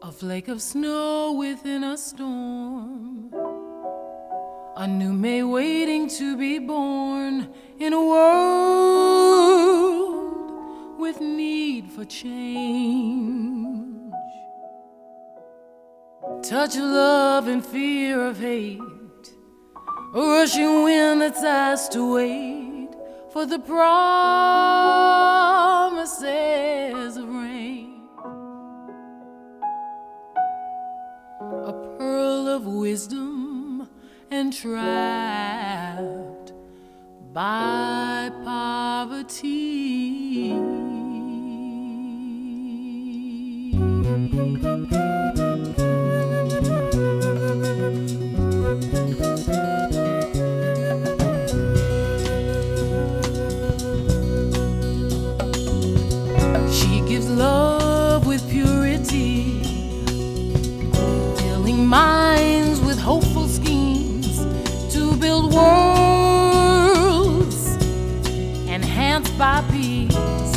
A flake of snow within a storm, a new May waiting to be born in a world with need for change. Touch of love and fear of hate, a rushing wind that's asked to wait for the promises of rain. A pearl of wisdom entrapped by poverty. She gives love with purity, minds with hopeful schemes to build worlds enhanced by peace.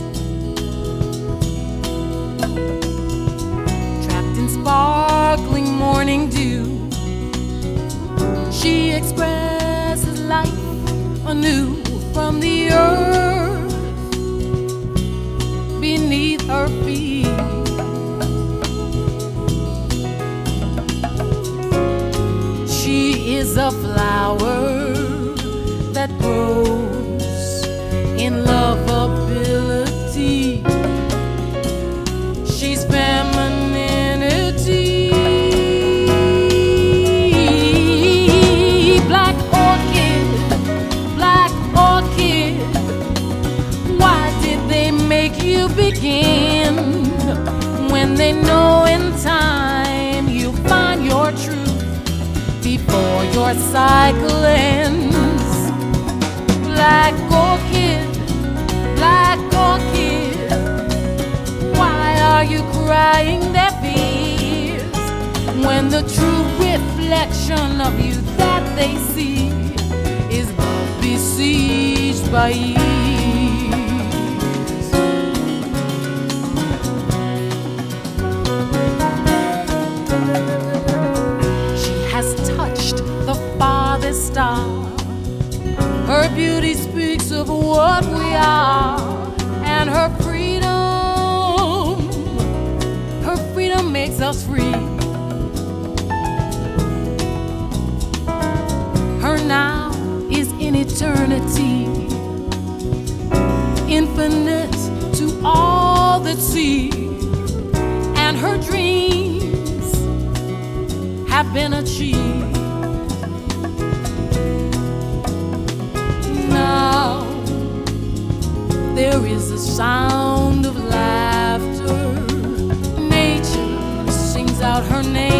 Trapped in sparkling morning dew, she expresses life anew from the earth beneath her feet. She is a flower that grows in lovability. She's femininity. Black orchid, black orchid, why did they make you begin when they know in time you'll find your truth before your cycle ends? Black orchid, why are you crying their fears when the true reflection of you that they see is besieged by years? Star. Her beauty speaks of what we are, and her freedom makes us free. Her now is in eternity, infinite to all that see, and her dreams have been achieved. Now there is a sound of laughter. Nature sings out her name.